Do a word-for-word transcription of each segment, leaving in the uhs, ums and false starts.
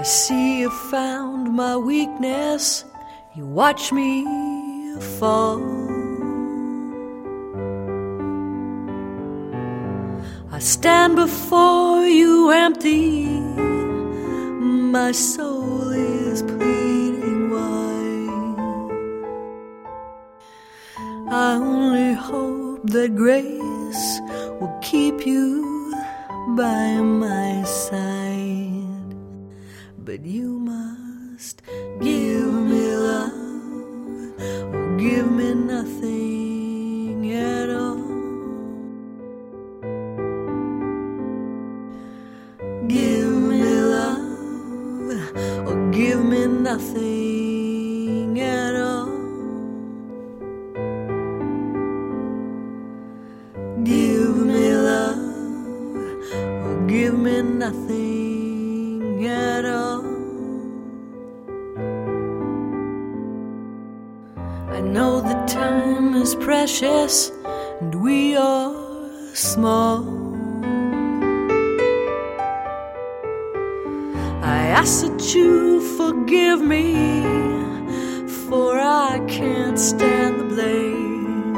I see you found my weakness, you watch me fall. I stand before you empty, my soul is pleading why. I only hope that grace will keep you by my side. But you must give me love or give me nothing at all. Give me love or give me nothing at all. Give me love or give me nothing at all. I know that time is precious and we are small. I ask that you forgive me, for I can't stand the blame.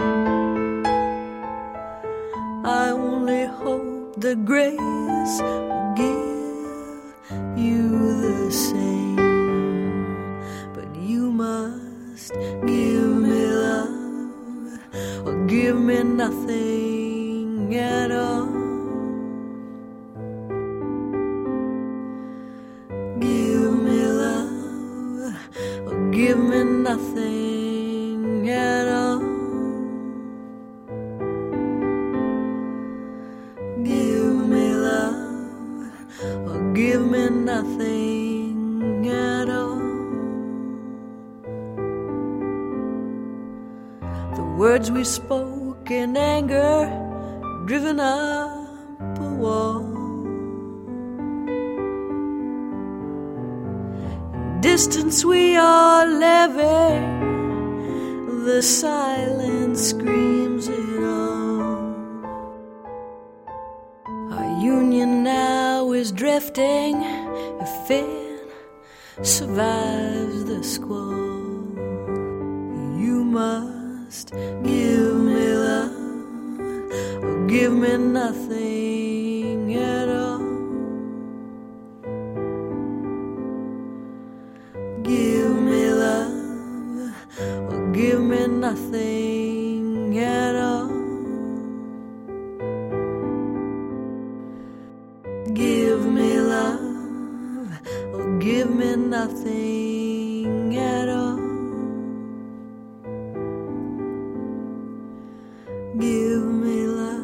I only hope that grace will give you the same. But you must give me love or give me nothing at all. Give me love or give me nothing at all. Give me love or give me nothing at all. The words we spoke in anger, driven up a wall. Distance we are living, the silence screams it all. Our union now is drifting, if it survives the squall. You must give me love or give me nothing at all. Give me love or give me nothing at all. Give me love or give me nothing at all. Give me love.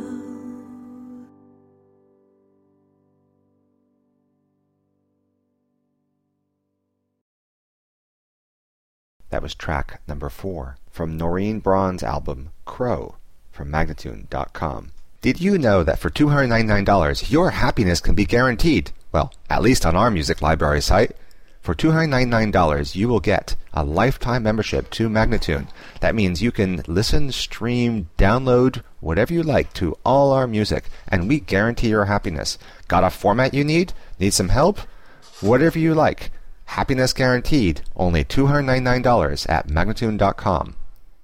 That was track number four from Noreen Braun's album Crow from Magnatune dot com. Did you know that for two hundred ninety-nine dollars your happiness can be guaranteed? Well, at least on our music library site. For two hundred ninety-nine dollars you will get a lifetime membership to Magnatune. That means you can listen, stream, download, whatever you like to all our music, and we guarantee your happiness. Got a format you need? Need some help? Whatever you like. Happiness guaranteed. Only two hundred ninety-nine dollars at Magnatune dot com.